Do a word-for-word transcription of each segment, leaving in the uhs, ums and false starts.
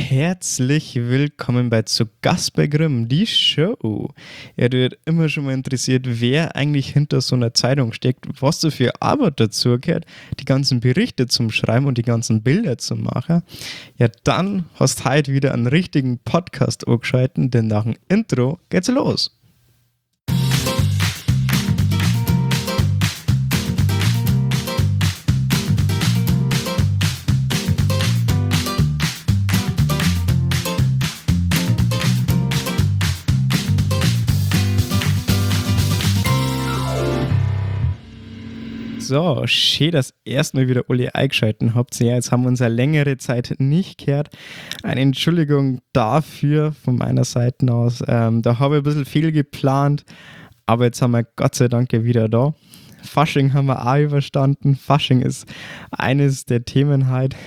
Herzlich willkommen bei Zu Gast bei Grimm, die Show. Ja, du wird immer schon mal interessiert, wer eigentlich hinter so einer Zeitung steckt, was da für Arbeit dazu gehört, die ganzen Berichte zum Schreiben und die ganzen Bilder zu machen. Ja, dann hast du heute wieder einen richtigen Podcast angeschalten, denn nach dem Intro geht's los. So, schön, dass ihr erstmal wieder alle eingeschaltet habt. Ja, jetzt haben wir uns eine längere Zeit nicht gehört. Eine Entschuldigung dafür von meiner Seite aus. Ähm, da habe ich ein bisschen viel geplant, aber jetzt haben wir Gott sei Dank wieder da. Fasching haben wir auch überstanden. Fasching ist eines der Themen heute.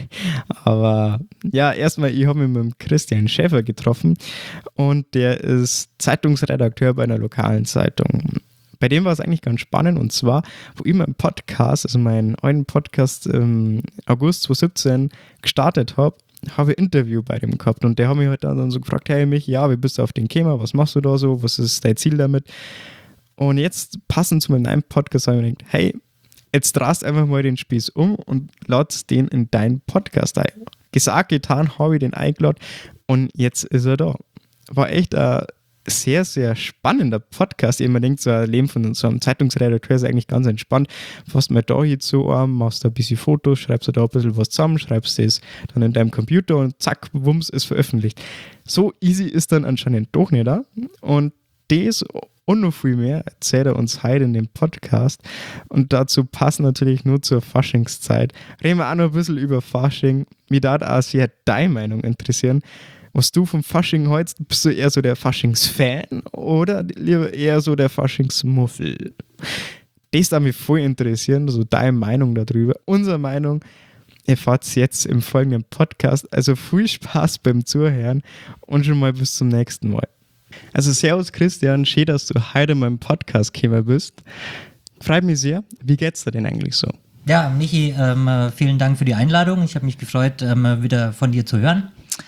Aber ja, erstmal, ich habe mich mit dem Christian Schäfer getroffen und der ist Zeitungsredakteur bei einer lokalen Zeitung. Bei dem war es eigentlich ganz spannend, und zwar, wo ich meinen Podcast, also meinen neuen Podcast im August zwanzig siebzehn gestartet habe, habe ich ein Interview bei dem gehabt, und der hat mich halt dann so gefragt, hey Michi, ja, wie bist du auf den gekommen, was machst du da so, was ist dein Ziel damit? Und jetzt, passend zu meinem neuen Podcast, habe ich mir gedacht, hey, jetzt drehst einfach mal den Spieß um und ladst den in deinen Podcast ein. Gesagt, getan, habe ich den eingeladen und jetzt ist er da. War echt ein sehr, sehr spannender Podcast. Ich immer denkt, so ein Leben von so einem Zeitungsredakteur ist eigentlich ganz entspannt. Fährst mal da hier zu einem, machst da ein bisschen Fotos, schreibst da ein bisschen was zusammen, schreibst das dann in deinem Computer und zack, wumms, ist veröffentlicht. So easy ist dann anscheinend doch nicht da. Und das und noch viel mehr erzählt er uns heute in dem Podcast. Und dazu passt natürlich nur zur Faschingszeit. Reden wir auch noch ein bisschen über Fasching. Mich darf auch sehr deine Meinung interessieren. Was du vom Fasching hältst, bist du eher so der Faschingsfan oder lieber eher so der Faschingsmuffel? Das darf mich voll interessieren, so deine Meinung darüber. Unsere Meinung erfahrt ihr jetzt im folgenden Podcast. Also viel Spaß beim Zuhören und schon mal bis zum nächsten Mal. Also servus Christian, schön, dass du heute in meinem Podcast gekommen bist. Freut mich sehr. Wie geht's dir denn eigentlich so? Ja, Michi, ähm, vielen Dank für die Einladung. Ich habe mich gefreut, ähm, wieder von dir zu hören.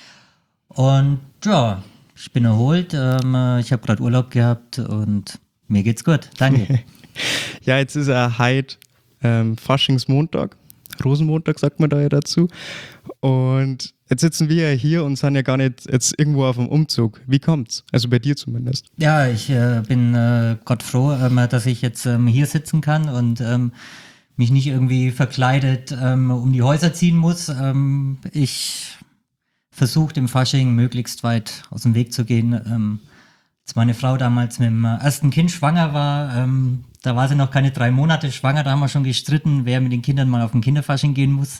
Und ja, ich bin erholt, ähm, ich habe gerade Urlaub gehabt und mir geht's gut, danke. Ja, jetzt ist ja heute ähm, Faschingsmontag, Rosenmontag sagt man da ja dazu, und jetzt sitzen wir ja hier und sind ja gar nicht jetzt irgendwo auf dem Umzug. Wie kommt's? Also bei dir zumindest. Ja, ich äh, bin äh, Gott froh, ähm, dass ich jetzt ähm, hier sitzen kann und ähm, mich nicht irgendwie verkleidet ähm, um die Häuser ziehen muss. Ähm, ich versucht im Fasching möglichst weit aus dem Weg zu gehen. Ähm, als meine Frau damals mit dem ersten Kind schwanger war, ähm, da war sie noch keine drei Monate schwanger, da haben wir schon gestritten, wer mit den Kindern mal auf den Kinderfasching gehen muss.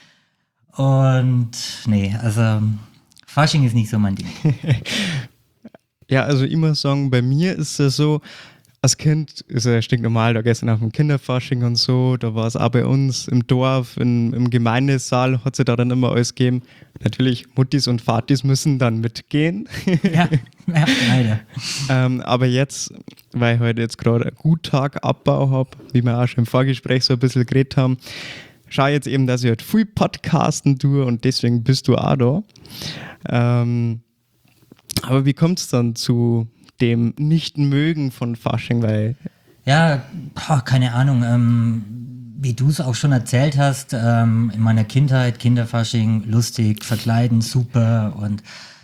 Und nee, also Fasching ist nicht so mein Ding. Ja, also ich muss sagen, bei mir ist es so, als Kind ist ja stinknormal, da gestern auf dem Kinderfasching und so, da war es auch bei uns im Dorf, in, im Gemeindesaal, hat sie da dann immer alles gegeben. Natürlich, Muttis und Vatis müssen dann mitgehen. Ja, ja, leider. ähm, aber jetzt, weil ich heute jetzt gerade einen Guttag-Abbau habe, wie wir auch schon im Vorgespräch so ein bisschen geredet haben, schaue jetzt eben, dass ich halt viel Podcasten tue und deswegen bist du auch da. Ähm, aber wie kommt es dann zu dem Nicht-Mögen von Fasching, weil... Ja, boah, keine Ahnung, ähm, wie du es auch schon erzählt hast, ähm, in meiner Kindheit, Kinderfasching, lustig, verkleiden, super, und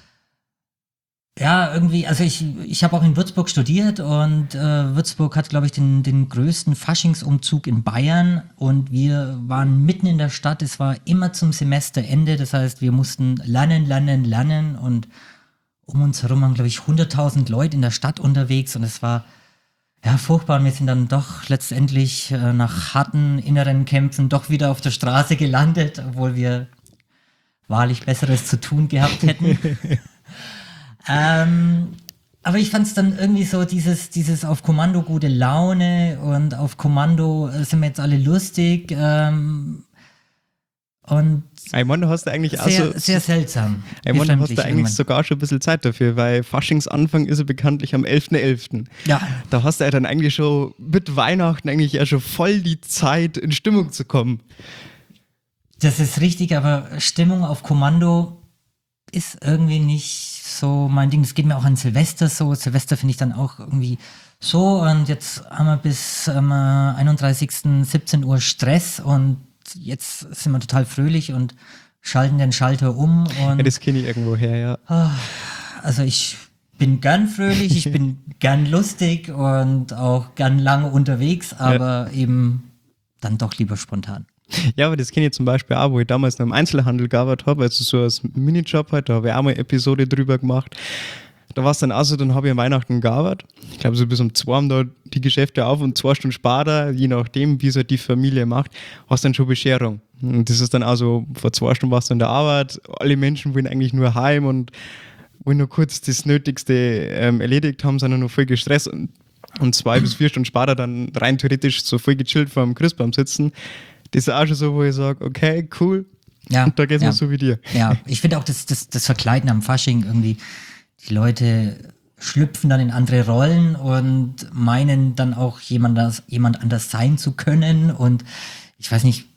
ja, irgendwie, also ich, ich habe auch in Würzburg studiert, und äh, Würzburg hat, glaube ich, den, den größten Faschingsumzug in Bayern, und wir waren mitten in der Stadt, es war immer zum Semesterende, das heißt, wir mussten lernen, lernen, lernen, und um uns herum waren, glaube ich, hunderttausend Leute in der Stadt unterwegs, und es war ja furchtbar, und wir sind dann doch letztendlich äh, nach harten inneren Kämpfen doch wieder auf der Straße gelandet, obwohl wir wahrlich Besseres zu tun gehabt hätten. ähm, aber ich fand es dann irgendwie so, dieses, dieses auf Kommando gute Laune und auf Kommando äh, sind wir jetzt alle lustig, ähm, und Ich meine, du hast da eigentlich sehr, auch so, sehr seltsam. Ich meine, du hast da eigentlich irgendwann. sogar schon ein bisschen Zeit dafür, weil Faschingsanfang ist ja bekanntlich am elften elften Ja. Da hast du ja dann eigentlich schon mit Weihnachten eigentlich ja schon voll die Zeit, in Stimmung zu kommen. Das ist richtig, aber Stimmung auf Kommando ist irgendwie nicht so mein Ding. Das geht mir auch an Silvester so. Silvester finde ich dann auch irgendwie so. Und jetzt haben wir bis ähm, einunddreißigsten siebzehn Uhr Stress und jetzt sind wir total fröhlich und schalten den Schalter um. Und Ja, das kenne ich irgendwo her, ja. also ich bin gern fröhlich, ich bin gern lustig und auch gern lange unterwegs, aber ja. eben dann doch lieber spontan. Ja, aber das kenne ich zum Beispiel auch, wo ich damals noch im Einzelhandel gearbeitet habe, also so als Minijob halt, da habe ich auch mal eine Episode drüber gemacht. Da war es dann auch so, dann habe ich an Weihnachten gearbeitet. Ich glaube, so bis um zwei haben da die Geschäfte auf und zwei Stunden später, je nachdem, wie es halt die Familie macht, hast du dann schon Bescherung. Und das ist dann auch so, vor zwei Stunden warst du in der Arbeit, alle Menschen wollen eigentlich nur heim und wollen nur kurz das Nötigste ähm, erledigt haben, sind dann noch voll gestresst und, und zwei bis vier Stunden später dann rein theoretisch so voll gechillt vor dem Christbaum sitzen. Das ist auch schon so, wo ich sage, okay, cool, ja, und da geht es ja. mir so wie dir. Ja, ich finde auch das, das, das Verkleiden am Fasching irgendwie, die Leute schlüpfen dann in andere Rollen und meinen dann auch jemand, das, jemand anders sein zu können und ich weiß nicht,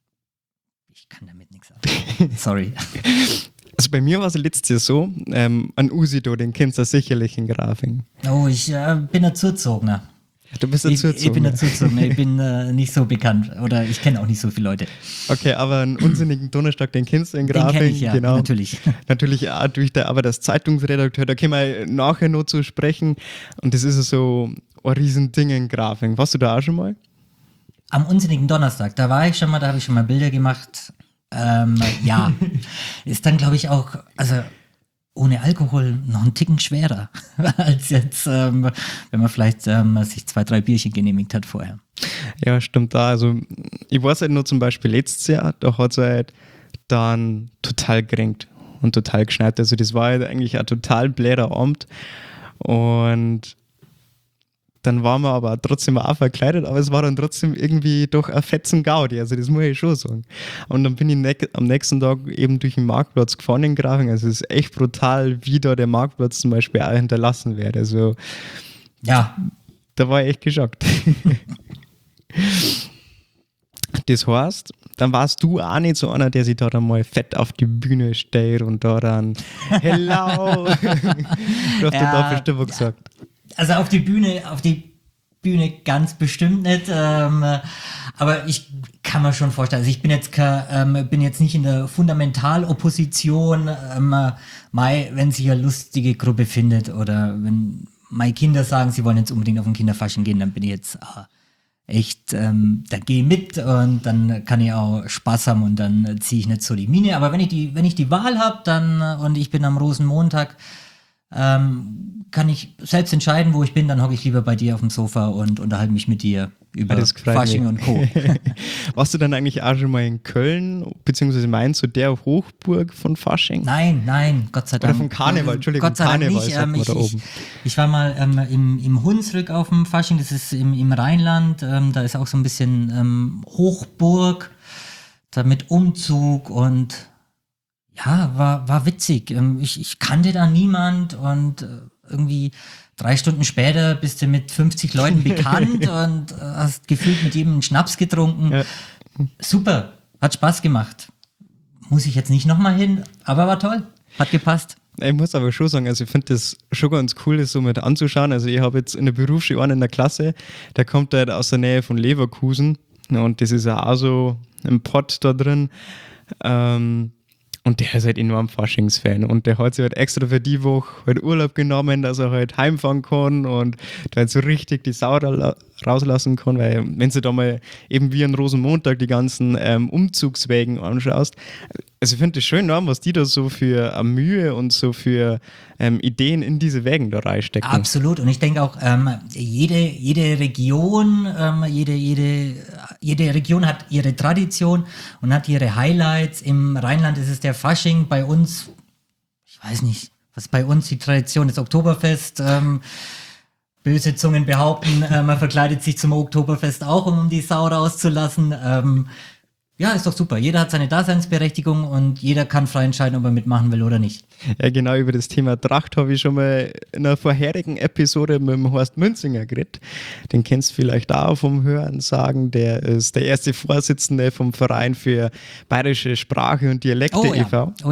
ich kann damit nichts sagen. Sorry. Also bei mir war es letztes Jahr so, ähm, an Usido, den kennst du sicherlich in Grafing. Oh, ich äh, bin ein Zuzogener. Du bist ein Zuzogener. Ich, ich bin ein Zuzogener, ich bin äh, nicht so bekannt oder ich kenne auch nicht so viele Leute. Okay, aber einen unsinnigen Donnerstag, den kennst du in Grafing. Den kenn ich, ja, genau. natürlich. Natürlich auch durch der, aber das Zeitungsredakteur, da können wir nachher noch zu sprechen und das ist so ein Riesending in Grafing. Warst du da auch schon mal? Am unsinnigen Donnerstag, da war ich schon mal, da habe ich schon mal Bilder gemacht. Ähm, ja, ist dann glaube ich auch, also ohne Alkohol noch einen Ticken schwerer als jetzt, ähm, wenn man vielleicht ähm, sich zwei, drei Bierchen genehmigt hat vorher. Ja, stimmt da. Also ich weiß halt nur zum Beispiel letztes Jahr, da hat es halt dann total geregnet und total geschneit. Also das war halt eigentlich ein total bläder Abend und dann waren wir aber trotzdem auch verkleidet, aber es war dann trotzdem irgendwie doch ein fetzen Gaudi, also das muss ich schon sagen. Und dann bin ich ne- am nächsten Tag eben durch den Marktplatz gefahren in Grafing, also es ist echt brutal, wie da der Marktplatz zum Beispiel auch hinterlassen wird. Also ja, da war ich echt geschockt. Das heißt, dann warst du auch nicht so einer, der sich da dann mal fett auf die Bühne stellt und da dann hello. Du hast ja, da bestimmt was gesagt. Also auf die Bühne, auf die Bühne ganz bestimmt nicht, ähm, aber ich kann mir schon vorstellen, also ich bin jetzt kein, ähm, bin jetzt nicht in der Fundamentalopposition, ähm, Mai, wenn sich eine lustige Gruppe findet oder wenn meine Kinder sagen, sie wollen jetzt unbedingt auf ein Kinderfasching gehen, dann bin ich jetzt äh, echt, ähm, da gehe ich mit und dann kann ich auch Spaß haben und dann ziehe ich nicht so die Mine, aber wenn ich die, wenn ich die Wahl habe, dann und ich bin am Rosenmontag, Ähm, kann ich selbst entscheiden, wo ich bin, dann hocke ich lieber bei dir auf dem Sofa und unterhalte mich mit dir über das Fasching und Co. Warst du dann eigentlich auch schon mal in Köln, beziehungsweise meinst du der Hochburg von Fasching? Nein, nein, Gott sei Dank. Oder vom Karneval, Entschuldigung, Gott sei Karneval Dank nicht. Ähm, ich, da ich, oben. ich war mal ähm, im, im Hunsrück auf dem Fasching, das ist im, im Rheinland, ähm, da ist auch so ein bisschen ähm, Hochburg, da mit Umzug und ja, war, war witzig. Ich, ich kannte da niemand und irgendwie drei Stunden später bist du mit fünfzig Leuten bekannt und hast gefühlt mit jedem einen Schnaps getrunken. Ja. Super, hat Spaß gemacht. Muss ich jetzt nicht nochmal hin, aber war toll, hat gepasst. Ich muss aber schon sagen, also ich finde das schon ganz cool, das so mit anzuschauen. Also ich habe jetzt in der Berufsschule einen in der Klasse, der kommt halt aus der Nähe von Leverkusen und das ist ja auch so ein Pott da drin. Ähm, Und der ist halt enorm Faschingsfan und der hat sich halt extra für die Woche halt Urlaub genommen, dass er halt heimfahren kann und da halt so richtig die Sau ra- rauslassen kann, weil wenn du da mal eben wie an Rosenmontag die ganzen ähm, Umzugswägen anschaust, also ich finde das schön, was die da so für äh, Mühe und so für ähm, Ideen in diese Wägen da reinstecken. Absolut und ich denke auch, ähm, jede, jede Region, ähm, jede, jede, jede Region hat ihre Tradition und hat ihre Highlights. Im Rheinland ist es der Fasching, bei uns, ich weiß nicht, was bei uns die Tradition ist, Oktoberfest. Ähm, böse Zungen behaupten, äh, man verkleidet sich zum Oktoberfest auch, um die Sau rauszulassen. Ähm, ja, ist doch super. Jeder hat seine Daseinsberechtigung und jeder kann frei entscheiden, ob er mitmachen will oder nicht. Ja, genau, über das Thema Tracht habe ich schon mal in einer vorherigen Episode mit dem Horst Münzinger geredet. Den kennst du vielleicht auch vom Hören sagen. Der ist der erste Vorsitzende vom Verein für Bayerische Sprache und Dialekte oh, ja. e V Oh ja.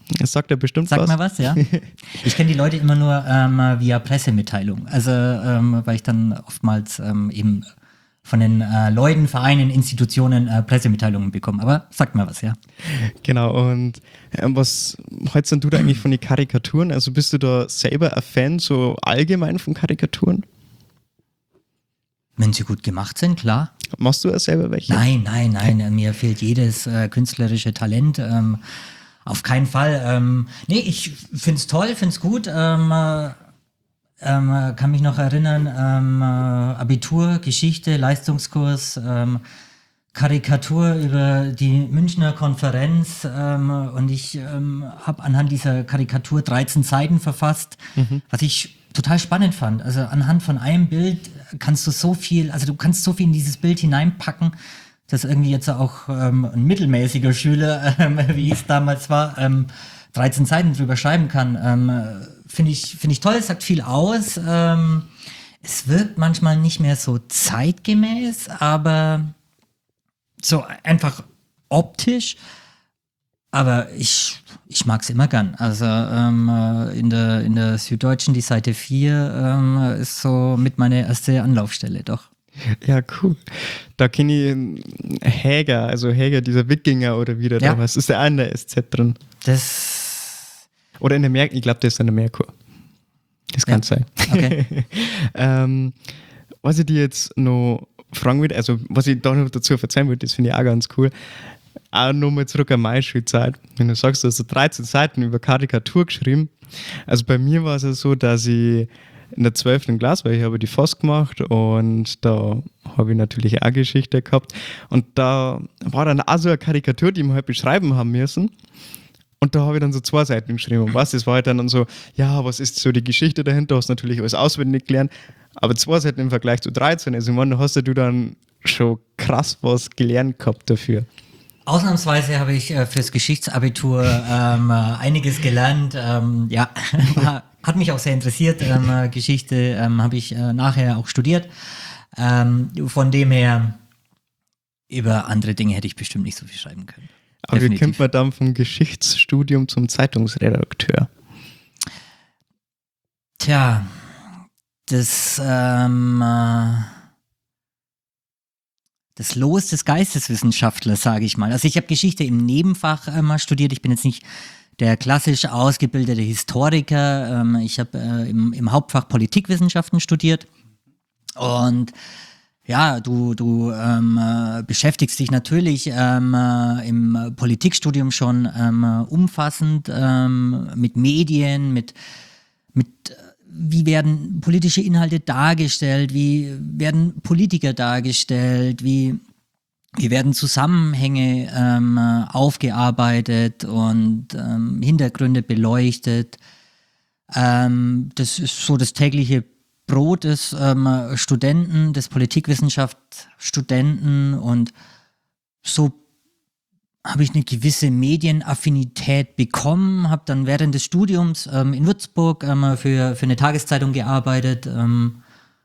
Das sagt er bestimmt Sag was. mal was, ja. Ich kenne die Leute immer nur ähm, via Pressemitteilung. Also, ähm, weil ich dann oftmals ähm, eben von den äh, Leuten, Vereinen, Institutionen äh, Pressemitteilungen bekomme. Aber sag mal was, ja. Genau, und ähm, was hältst denn du da eigentlich von den Karikaturen? Also bist du da selber ein Fan, so allgemein von Karikaturen? Wenn sie gut gemacht sind, klar. Machst du ja selber welche? Nein, nein, nein, mir fehlt jedes äh, künstlerische Talent. Ähm, auf keinen Fall. Ähm, nee, ich find's toll, find's gut. Ähm, äh, ähm, kann mich noch erinnern, ähm, äh, Abitur, Geschichte, Leistungskurs, ähm, Karikatur über die Münchner Konferenz ähm, und ich ähm, habe anhand dieser Karikatur dreizehn Seiten verfasst, mhm. was ich total spannend fand. Also anhand von einem Bild kannst du so viel, also du kannst so viel in dieses Bild hineinpacken, dass irgendwie jetzt auch ähm, ein mittelmäßiger Schüler, ähm, wie es damals war, ähm, dreizehn Seiten drüber schreiben kann. Ähm, finde ich, finde ich toll, es sagt viel aus. Ähm, es wirkt manchmal nicht mehr so zeitgemäß, aber so einfach optisch. Aber ich, ich mag es immer gern. Also ähm, in der, in der Süddeutschen, die Seite vier ähm, ist so mit meine erste Anlaufstelle, doch. Ja, cool. Da kenne ich Häger, also Häger, dieser Wikinger oder wie der Ja. da was. Ist der auch in der S Z drin? Das. Oder in der Merkur, ich glaube, der ist in der Merkur. Das kann Ja. sein. Okay. ähm, was ich dir jetzt noch fragen würde, also was ich da noch dazu erzählen würde, das finde ich auch ganz cool. Auch nochmal zurück an meine Schulzeit. Wenn du sagst, du hast so dreizehn Seiten über Karikatur geschrieben. Also bei mir war es ja so, dass ich in der zwölften Klasse, weil ich habe die F O S gemacht und da habe ich natürlich auch Geschichte gehabt. Und da war dann auch so eine Karikatur, die wir halt beschreiben haben müssen. Und da habe ich dann so zwei Seiten geschrieben. Und was, das war halt dann so, ja, was ist so die Geschichte dahinter? Hast natürlich alles auswendig gelernt. Aber zwei Seiten im Vergleich zu dreizehn. Also ich meine, da hast du dann schon krass was gelernt gehabt dafür. Ausnahmsweise habe ich äh, fürs Geschichtsabitur ähm, äh, einiges gelernt. Ähm, ja, war, hat mich auch sehr interessiert. Ähm, äh, Geschichte ähm, habe ich äh, nachher auch studiert. Ähm, von dem her, über andere Dinge hätte ich bestimmt nicht so viel schreiben können. Aber wie kommt man dann vom Geschichtsstudium zum Zeitungsredakteur? Tja, das, ähm, äh, das Los des Geisteswissenschaftlers, sage ich mal. Also ich habe Geschichte im Nebenfach äh, mal studiert. Ich bin jetzt nicht der klassisch ausgebildete Historiker. Ähm, ich habe äh, im, im Hauptfach Politikwissenschaften studiert. Und ja, du, du ähm, äh, beschäftigst dich natürlich ähm, äh, im Politikstudium schon ähm, umfassend ähm, mit Medien, mit, mit wie werden politische Inhalte dargestellt, wie werden Politiker dargestellt, wie, wie werden Zusammenhänge ähm, aufgearbeitet und ähm, Hintergründe beleuchtet. Ähm, das ist so das tägliche Brot des ähm, Studenten, des Politikwissenschaft-Studenten und so habe ich eine gewisse Medienaffinität bekommen, habe dann während des Studiums ähm, in Würzburg ähm, für, für eine Tageszeitung gearbeitet, ähm,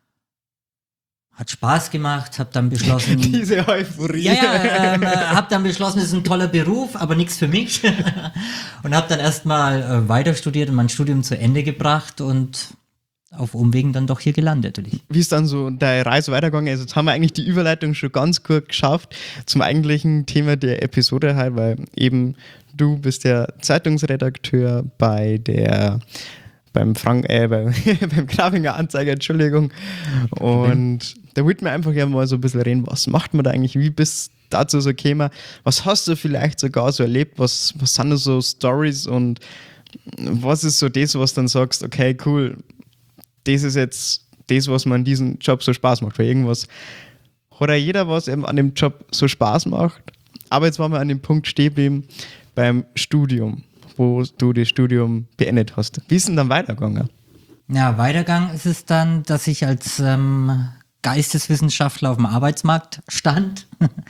hat Spaß gemacht, habe dann beschlossen... Diese Euphorie. Ja, ja, ähm, äh, habe dann beschlossen, es ist ein toller Beruf, aber nichts für mich und habe dann erstmal äh, weiter studiert und mein Studium zu Ende gebracht und auf Umwegen dann doch hier gelandet natürlich. Wie ist dann so deine Reise weitergegangen? Also jetzt haben wir eigentlich die Überleitung schon ganz gut geschafft zum eigentlichen Thema der Episode halt, weil eben du bist der Zeitungsredakteur bei der beim Frank, äh, beim, beim Grafinger Anzeiger, Entschuldigung. Und da wollten wir einfach ja mal so ein bisschen reden, was macht man da eigentlich, wie bist du dazu so gekommen? Was hast du vielleicht sogar so erlebt? Was, was sind da so Stories und was ist so das, was dann sagst, okay, cool, das ist jetzt das, was man an diesem Job so Spaß macht. Weil irgendwas hat ja jeder, was eben an dem Job so Spaß macht. Aber jetzt waren wir an dem Punkt stehen geblieben beim Studium, wo du das Studium beendet hast. Wie ist denn dann weitergegangen? Ja, weitergegangen ist es dann, dass ich als ähm, Geisteswissenschaftler auf dem Arbeitsmarkt stand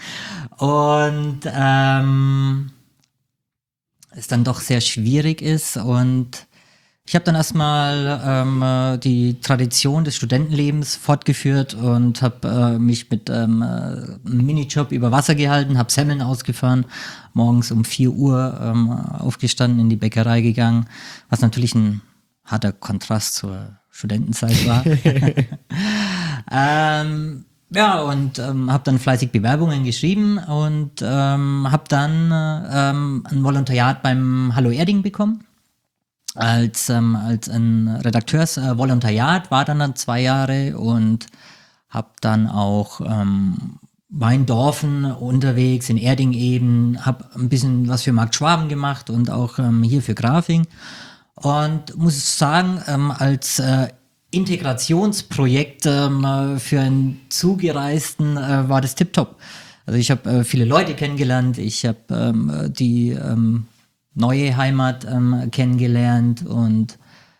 und ähm, es dann doch sehr schwierig ist und Ich habe dann erstmal ähm, äh, die Tradition des Studentenlebens fortgeführt und habe äh, mich mit ähm, äh, einem Minijob über Wasser gehalten, habe Semmeln ausgefahren, morgens um vier Uhr ähm, aufgestanden, in die Bäckerei gegangen, was natürlich ein harter Kontrast zur Studentenzeit war. ähm, ja, und ähm, habe dann fleißig Bewerbungen geschrieben und ähm, habe dann äh, ähm, ein Volontariat beim Hallo Erding bekommen. Als, ähm, als ein Redakteursvolontariat, war dann dann zwei Jahre und habe dann auch ähm, war in Dorfen unterwegs, in Erding eben, habe ein bisschen was für Markt Schwaben gemacht und auch ähm, hier für Grafing. Und muss sagen, ähm, als äh, Integrationsprojekt ähm, für einen Zugereisten äh, war das tipptopp. Also ich habe äh, viele Leute kennengelernt, ich habe ähm, die ähm, neue Heimat ähm, kennengelernt und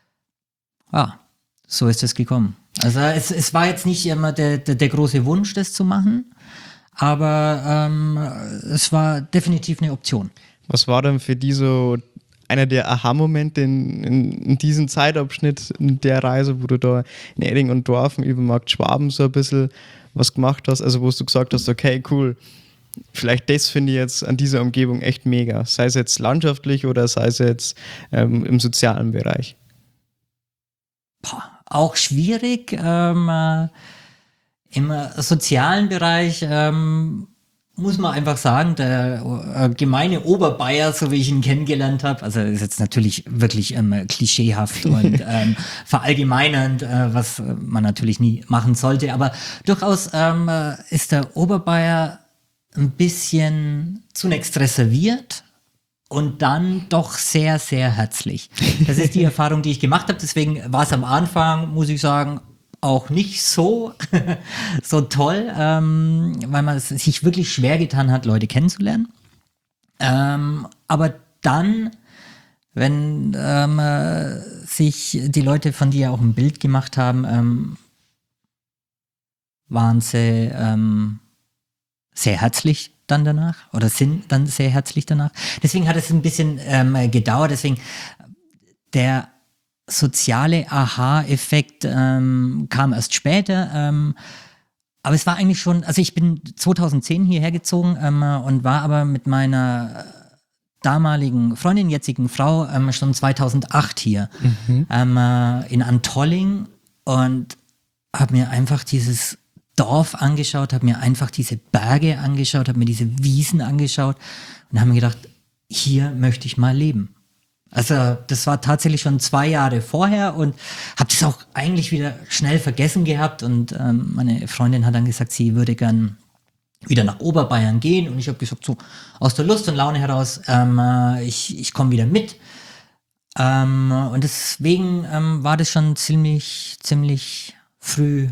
ja, so ist es gekommen. Also es, es war jetzt nicht immer der, der, der große Wunsch, das zu machen, aber ähm, es war definitiv eine Option. Was war denn für die so einer der Aha-Momente in, in, in diesem Zeitabschnitt, in der Reise, wo du da in Erding und Dorfen über Markt Schwaben so ein bisschen was gemacht hast, also wo du gesagt hast, okay, cool, vielleicht das finde ich jetzt an dieser Umgebung echt mega, sei es jetzt landschaftlich oder sei es jetzt ähm, im sozialen Bereich. Boah, auch schwierig. Ähm, äh, Im sozialen Bereich ähm, muss man einfach sagen, der äh, gemeine Oberbayer, so wie ich ihn kennengelernt habe, also ist jetzt natürlich wirklich ähm, klischeehaft und ähm, verallgemeinernd, äh, was man natürlich nie machen sollte, aber durchaus ähm, ist der Oberbayer ein bisschen zunächst reserviert und dann doch sehr, sehr herzlich. Das ist die Erfahrung, die ich gemacht habe. Deswegen war es am Anfang, muss ich sagen, auch nicht so, so toll, ähm, weil man es sich wirklich schwer getan hat, Leute kennenzulernen. Ähm, aber dann, wenn ähm, äh, sich die Leute von dir auch ein Bild gemacht haben, ähm, waren sie ähm, sehr herzlich dann danach oder sind dann sehr herzlich danach. Deswegen hat es ein bisschen ähm, gedauert. Deswegen der soziale Aha-Effekt ähm, kam erst später. Ähm, aber es war eigentlich schon, also ich bin zweitausendzehn hierher gezogen ähm, und war aber mit meiner damaligen Freundin, jetzigen Frau, ähm, schon zweitausendacht hier mhm. ähm, äh, in Antolling und habe mir einfach dieses Dorf angeschaut, habe mir einfach diese Berge angeschaut, habe mir diese Wiesen angeschaut und habe mir gedacht, hier möchte ich mal leben. Also das war tatsächlich schon zwei Jahre vorher und habe das auch eigentlich wieder schnell vergessen gehabt und ähm, meine Freundin hat dann gesagt, sie würde gern wieder nach Oberbayern gehen und ich habe gesagt, so aus der Lust und Laune heraus, ähm, äh, ich, ich komme wieder mit. Ähm, und deswegen ähm, war das schon ziemlich, ziemlich früh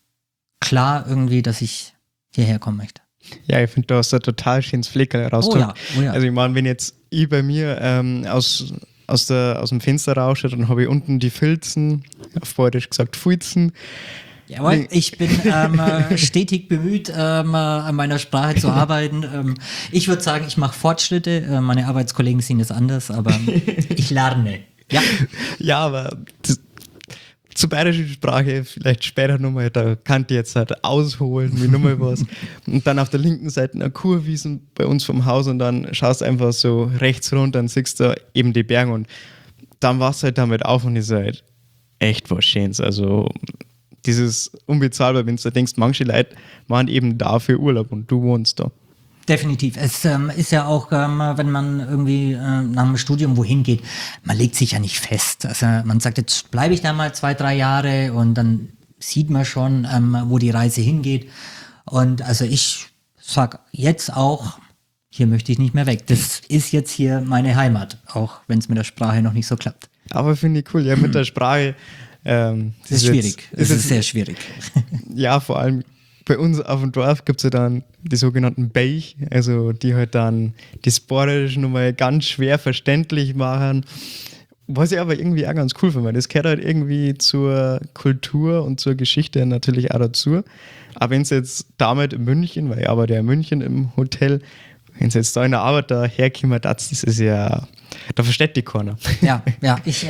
klar irgendwie, dass ich hierher kommen möchte. Ja, ich finde, du hast da total schönes Fleckerl rausgekommen. Oh ja, oh ja. Also ich meine, wenn jetzt ich bei mir ähm, aus, aus, der, aus dem Fenster rausche, dann habe ich unten die Filzen, auf Bayerisch gesagt Fulzen. Jawohl, ich bin ähm, stetig bemüht, ähm, an meiner Sprache zu arbeiten. Ähm, ich würde sagen, ich mache Fortschritte. Äh, meine Arbeitskollegen sehen es anders, aber ich lerne. Ja, ja aber das, zur bayerischen Sprache vielleicht später nochmal, da kann ich jetzt halt ausholen, wie nochmal was. Und dann auf der linken Seite eine Kurwiesen bei uns vom Haus und dann schaust einfach so rechts runter und siehst da eben die Berge und dann warst du halt damit auf und ist halt echt was Schönes. Also dieses unbezahlbar, wenn du denkst, manche Leute machen eben dafür Urlaub und du wohnst da. Definitiv. Es ähm, ist ja auch, ähm, wenn man irgendwie äh, nach dem Studium wohin geht, man legt sich ja nicht fest. Also man sagt, jetzt bleibe ich da mal zwei, drei Jahre und dann sieht man schon, ähm, wo die Reise hingeht. Und also ich sag jetzt auch, hier möchte ich nicht mehr weg. Das ist jetzt hier meine Heimat, auch wenn es mit der Sprache noch nicht so klappt. Aber finde ich cool, ja, mit der Sprache. Ähm, das ist, ist schwierig. Jetzt, es ist, ist sehr schwierig. Ja, vor allem bei uns auf dem Dorf gibt es ja dann die sogenannten Beich, also die halt dann das Bayerisch nochmal ganz schwer verständlich machen. Was ich aber irgendwie auch ganz cool finde, das gehört halt irgendwie zur Kultur und zur Geschichte natürlich auch dazu. Aber wenn es jetzt damit in München, weil ich arbeite ja in München im Hotel, wenn es jetzt da in der Arbeit da herkommt, das ist ja, da versteht die keiner. Ja, ja, ich, ja,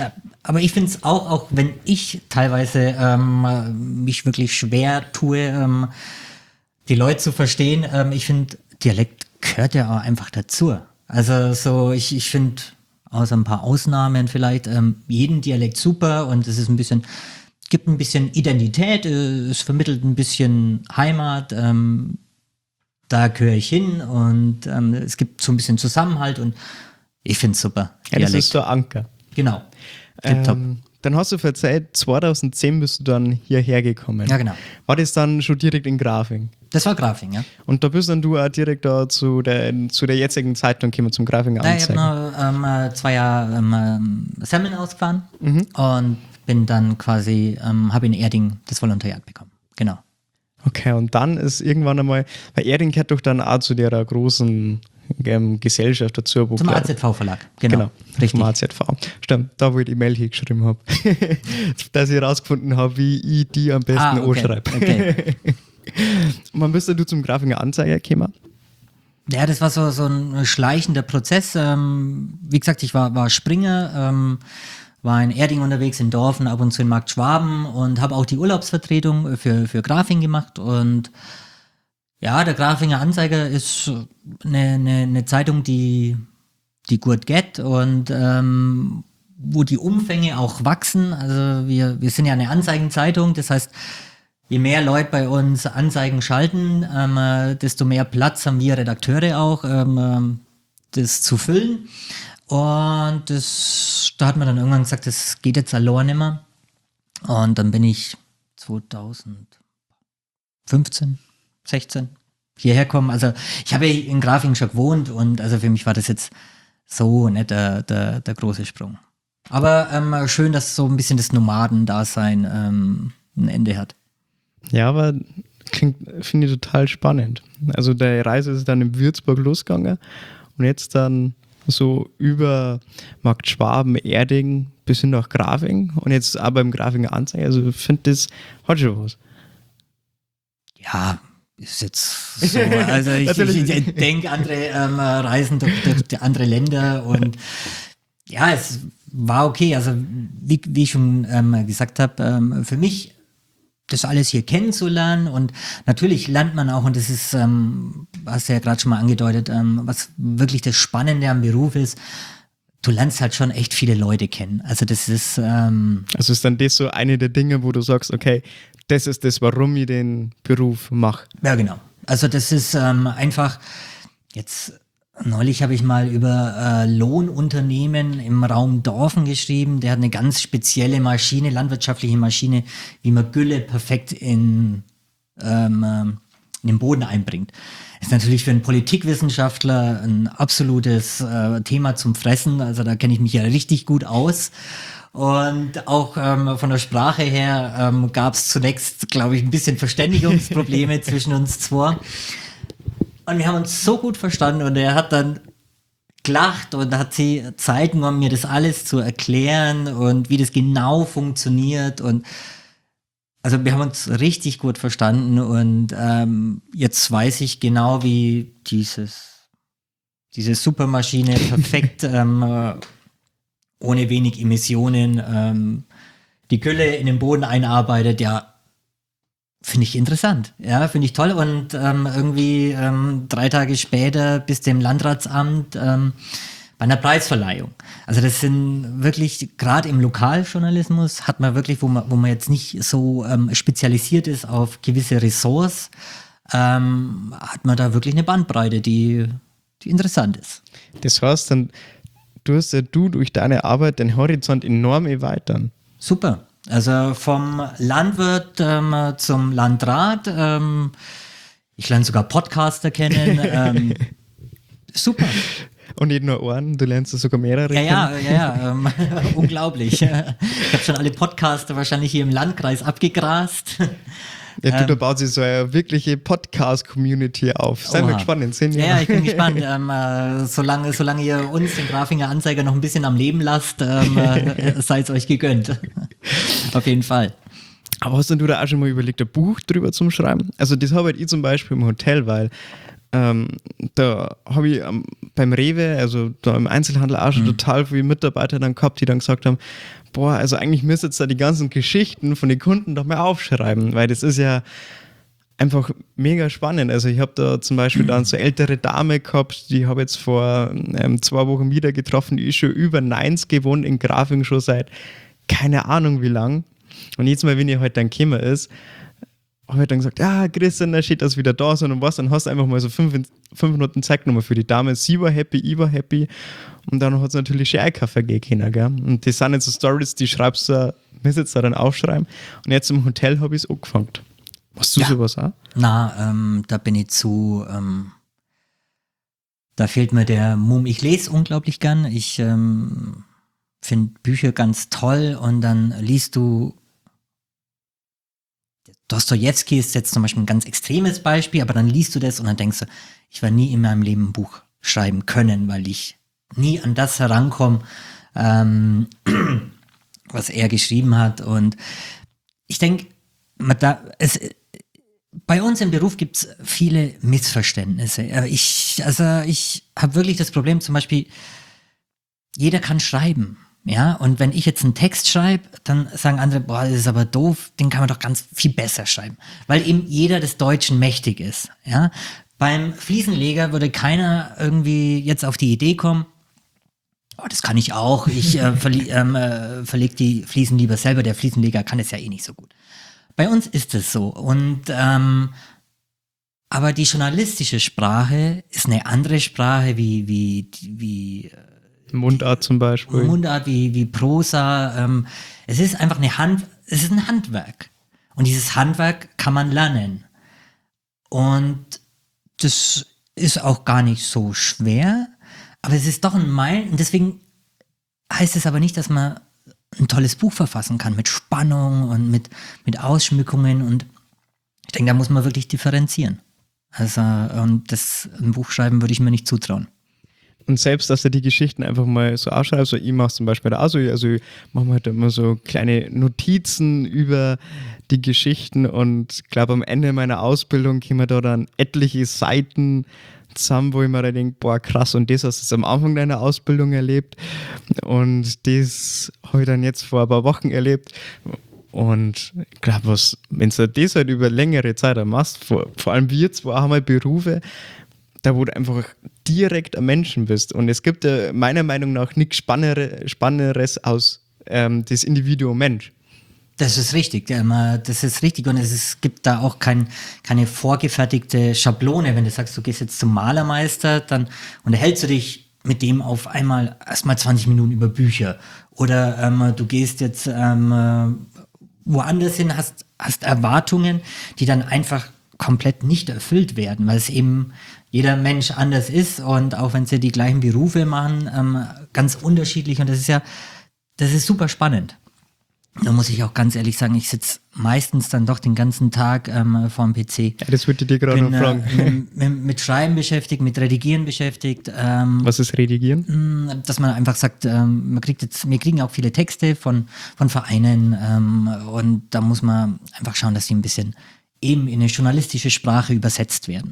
aber ich finde es auch, auch wenn ich teilweise ähm, mich wirklich schwer tue, ähm, die Leute zu verstehen, ähm, ich finde, Dialekt gehört ja auch einfach dazu. Also so, ich, ich finde, außer ein paar Ausnahmen vielleicht, ähm, jeden Dialekt super und es ist ein bisschen, gibt ein bisschen Identität, äh, es vermittelt ein bisschen Heimat, ähm, da gehöre ich hin und ähm, es gibt so ein bisschen Zusammenhalt und ich finde es super. Ja, das ist so Anker. Genau. Tipptopp. Ähm, dann hast du verzeiht, zweitausendzehn bist du dann hierher gekommen. Ja, genau. War das dann schon direkt in Grafing? Das war Grafing, ja. Und da bist dann du auch direkt da zu der, zu der jetzigen Zeitung gekommen, zum Grafinger Ja, ich Anzeiger. habe noch ähm, zwei Jahre ähm, Semmeln ausgefahren mhm. und bin dann quasi, ähm, habe in Erding das Volontariat bekommen. Genau. Okay, und dann ist irgendwann einmal, weil Erding gehört doch dann auch zu der großen ähm, Gesellschaft dazu. Zum A Z V-Verlag, genau. genau. Richtig. Zum A Z V. Stimmt, da wo ich die Mail hingeschrieben habe. Dass ich herausgefunden habe, wie ich die am besten ah, okay. anschreibe. Okay. Und wann bist du zum Grafinger Anzeiger gekommen? Ja, das war so, so ein schleichender Prozess. Ähm, wie gesagt, ich war, war Springer, ähm, war in Erding unterwegs, in Dorfen, ab und zu in Markt Schwaben und habe auch die Urlaubsvertretung für, für Grafing gemacht. Und ja, der Grafinger Anzeiger ist eine, eine, eine Zeitung, die, die gut geht und ähm, wo die Umfänge auch wachsen. Also wir, wir sind ja eine Anzeigenzeitung, das heißt, je mehr Leute bei uns Anzeigen schalten, ähm, desto mehr Platz haben wir Redakteure auch, ähm, das zu füllen. Und das, da hat man dann irgendwann gesagt, das geht jetzt allein nicht mehr. Und dann bin ich zweitausendfünfzehn, sechzehn hierher gekommen. Also ich habe in Grafing schon gewohnt und also für mich war das jetzt so nicht der, der, der große Sprung. Aber ähm, schön, dass so ein bisschen das Nomadendasein ähm, ein Ende hat. Ja, aber klingt, finde ich total spannend. Also die Reise ist dann in Würzburg losgegangen und jetzt dann so über Markt Schwaben, Erding bis hin nach Grafing und jetzt aber im Grafinger Anzeiger. Also ich finde, das hat schon was. Ja, ist jetzt so. Also ich, ich, ich denke, andere ähm, reisen durch, durch andere Länder und ja, es war okay. Also wie, wie ich schon ähm, gesagt habe, ähm, für mich das alles hier kennenzulernen und natürlich lernt man auch, und das ist, ähm, hast du ja gerade schon mal angedeutet, ähm, was wirklich das Spannende am Beruf ist, du lernst halt schon echt viele Leute kennen. Also das ist... Ähm, also ist dann das so eine der Dinge, wo du sagst, okay, das ist das, warum ich den Beruf mache. Ja, genau. Also das ist ähm, einfach, jetzt neulich habe ich mal über äh, Lohnunternehmen im Raum Dorfen geschrieben, der hat eine ganz spezielle Maschine, landwirtschaftliche Maschine, wie man Gülle perfekt in, ähm, in den Boden einbringt. Ist natürlich für einen Politikwissenschaftler ein absolutes äh, Thema zum Fressen, also da kenne ich mich ja richtig gut aus. Und auch ähm, von der Sprache her ähm, gab es zunächst, glaube ich, ein bisschen Verständigungsprobleme zwischen uns zwei. Und wir haben uns so gut verstanden und er hat dann gelacht und hat sie Zeit genommen, mir das alles zu erklären und wie das genau funktioniert. Und also wir haben uns richtig gut verstanden und ähm, jetzt weiß ich genau, wie dieses, diese Supermaschine perfekt ähm, ohne wenig Emissionen ähm, die Gülle in den Boden einarbeitet. Ja, finde ich interessant. Ja, finde ich toll. Und ähm, irgendwie ähm, drei Tage später bis dem Landratsamt ähm, bei einer Preisverleihung. Also das sind wirklich, gerade im Lokaljournalismus hat man wirklich, wo man, wo man jetzt nicht so ähm, spezialisiert ist auf gewisse Ressorts, ähm, hat man da wirklich eine Bandbreite, die, die interessant ist. Das heißt, dann tust ja du durch deine Arbeit den Horizont enorm erweitern. Super. Also vom Landwirt ähm, zum Landrat. Ähm, ich lerne sogar Podcaster kennen. Ähm, super. Und nicht nur einen, du lernst sogar mehrere ja, kennen. Ja, ja, ja. Ähm, unglaublich. Ich habe schon alle Podcaster wahrscheinlich hier im Landkreis abgegrast. Ja, du, da baut sich so eine wirkliche Podcast-Community auf. Seien wir gespannt in zehn Jahren. Ja, ich bin gespannt. Ähm, äh, solange, solange ihr uns, den Grafinger Anzeiger, noch ein bisschen am Leben lasst, ähm, äh, sei es euch gegönnt. Auf jeden Fall. Aber hast denn du da auch schon mal überlegt, ein Buch drüber zu schreiben? Also das habe halt ich zum Beispiel im Hotel, weil Ähm, da habe ich ähm, beim Rewe, also da im Einzelhandel auch schon mhm. total viele Mitarbeiter dann gehabt, die dann gesagt haben, boah, also eigentlich müsst ihr jetzt da die ganzen Geschichten von den Kunden doch mal aufschreiben, weil das ist ja einfach mega spannend. Also ich habe da zum Beispiel dann so ältere Dame gehabt, die habe jetzt vor ähm, zwei Wochen wieder getroffen, die ist schon über neunzig, gewohnt in Grafing schon seit keine Ahnung wie lang. Und jedes Mal, wenn ihr heute dann gekommen ist, habe ich dann gesagt, ja, Christian, da steht das wieder da, sondern was, dann hast du einfach mal so fünf, fünf Minuten Zeit genommen für die Dame. Sie war happy, ich war happy. Und dann hat es natürlich schon Kaffee gegeben, gell? Und das sind jetzt so Stories, die schreibst du, müsst jetzt da dann aufschreiben. Und jetzt im Hotel habe ich es angefangen. Machst du ja. sowas auch? Na, ähm, da bin ich zu, ähm, da fehlt mir der Mumm. Ich lese unglaublich gern. Ich ähm, finde Bücher ganz toll und dann liest du Dostojewski ist jetzt zum Beispiel ein ganz extremes Beispiel, aber dann liest du das und dann denkst du, ich werde nie in meinem Leben ein Buch schreiben können, weil ich nie an das herankomme, ähm, was er geschrieben hat. Und ich denke, da, es, bei uns im Beruf gibt es viele Missverständnisse. Ich, also ich habe wirklich das Problem, zum Beispiel, jeder kann schreiben. Ja, und wenn ich jetzt einen Text schreibe, dann sagen andere, boah, das ist aber doof, den kann man doch ganz viel besser schreiben. Weil eben jeder des Deutschen mächtig ist. Ja, beim Fliesenleger würde keiner irgendwie jetzt auf die Idee kommen, oh, das kann ich auch, ich äh, verli- ähm, äh, verlege die Fliesen lieber selber, der Fliesenleger kann es ja eh nicht so gut. Bei uns ist es so. Und ähm, aber die journalistische Sprache ist eine andere Sprache wie, wie, wie Mundart zum Beispiel. Mundart wie, wie Prosa. Ähm, es ist einfach eine Hand, es ist ein Handwerk. Und dieses Handwerk kann man lernen. Und das ist auch gar nicht so schwer, aber es ist doch ein Meilen. Und deswegen heißt es aber nicht, dass man ein tolles Buch verfassen kann mit Spannung und mit, mit Ausschmückungen. Und ich denke, da muss man wirklich differenzieren. Also, und das ein Buch schreiben würde ich mir nicht zutrauen. Und selbst, dass du die Geschichten einfach mal so ausschreibst, so ich mache es zum Beispiel auch so, also ich mache halt immer so kleine Notizen über die Geschichten und ich glaube, am Ende meiner Ausbildung kommen da dann etliche Seiten zusammen, wo ich mir da denke, boah, krass, und das hast du jetzt am Anfang deiner Ausbildung erlebt und das habe ich dann jetzt vor ein paar Wochen erlebt. Und ich glaube, wenn du das halt über längere Zeit machst, vor, vor allem wir zwei haben halt Berufe, da wo du einfach direkt ein Menschen bist. Und es gibt ja meiner Meinung nach nichts Spannenderes aus ähm, das Individuum Mensch. Das ist richtig, das ist richtig und es ist, gibt da auch kein, keine vorgefertigte Schablone. Wenn du sagst, du gehst jetzt zum Malermeister, dann unterhältst du dich mit dem auf einmal erstmal zwanzig Minuten über Bücher. Oder ähm, du gehst jetzt ähm, woanders hin, hast, hast Erwartungen, die dann einfach komplett nicht erfüllt werden, weil es eben jeder Mensch anders ist und auch wenn sie die gleichen Berufe machen, ähm, ganz unterschiedlich und das ist ja, das ist super spannend. Da muss ich auch ganz ehrlich sagen, ich sitze meistens dann doch den ganzen Tag ähm, vor dem P C. Ja, das würde ich dir gerade noch fragen. Äh, mit, mit, mit Schreiben beschäftigt, mit Redigieren beschäftigt. Ähm, Was ist Redigieren? Dass man einfach sagt, ähm, man kriegt jetzt, wir kriegen auch viele Texte von, von Vereinen ähm, und da muss man einfach schauen, dass sie ein bisschen eben in eine journalistische Sprache übersetzt werden.